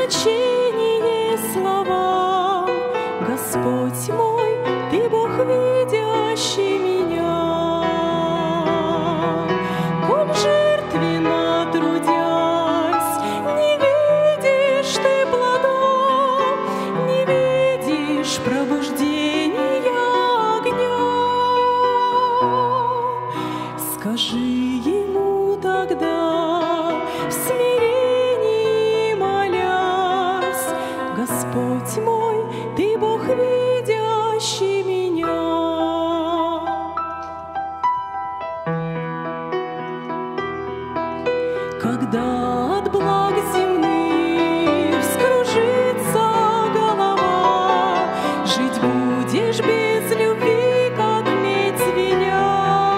значение словам. Господь мой, Ты Бог, видящий меня. Коль жертвенно трудясь, не видишь Ты плодов, не видишь пробуждения огня. Скажи Ему тогда, в смирении молясь: Господь мой, Ты Бог, видящий меня. Когда от благ земных вскружится голова, жить будешь без любви, как медь звеня.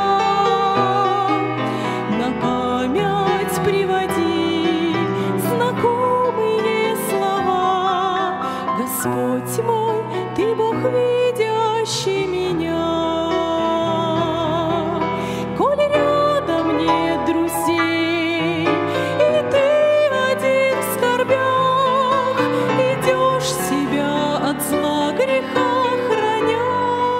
На память приводи знакомые слова: Господь мой, Ты Бог, видящий меня. Коль рядом нет друзей, и ты один в скорбях, идешь себя от зла греха храня.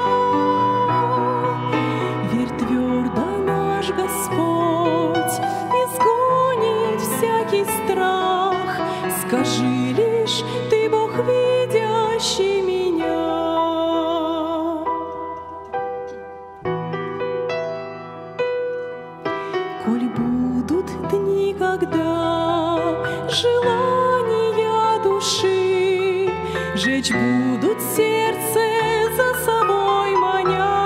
Верь твердо, наш Господь изгонит всякий страх. Скажи лишь: Ты Бог, видящий меня. Коль будут дни, когда желания души жечь будут сердце за собой маня,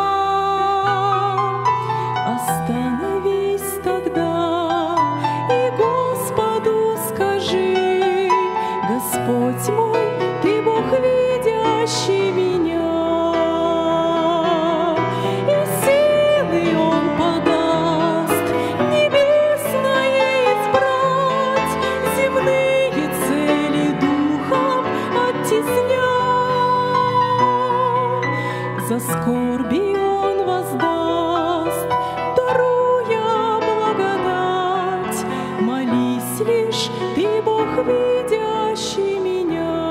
остановись тогда и Господу скажи: Господь мой, Ты Бог, видящий меня. И силы Он подаст небесное избрать, земные цели духом оттесня. За скорби Он воздаст, даруя благодать. Молись лишь: Ты Бог, видящий меня.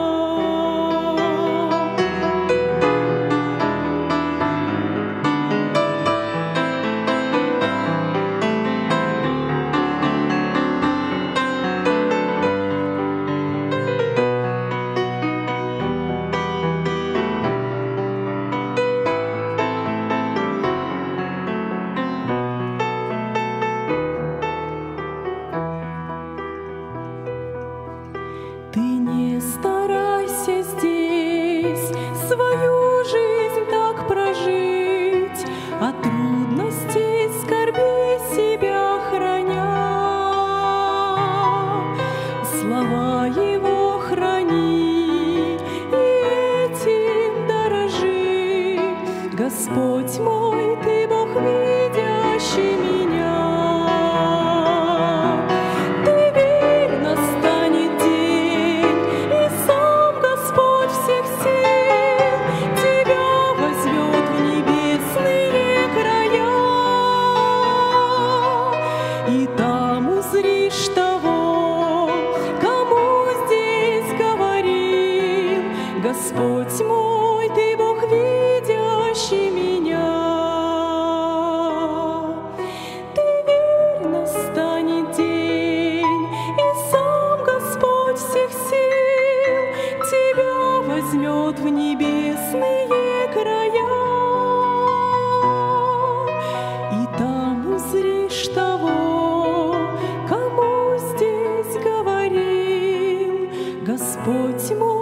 Ты не старайся здесь свою жизнь так прожить, от трудностей, скорби себя храня. Слова Его храни и этим дорожи. Господь мой, Ты Бог, видящий меня. И там узришь того, кому здесь говорил: Господь мой, Ты Бог, видящий меня. Ты верь, настанет день, и сам Господь всех сил тебя возьмет в небесные края. И там узришь того, кому здесь говорил: Господь мой,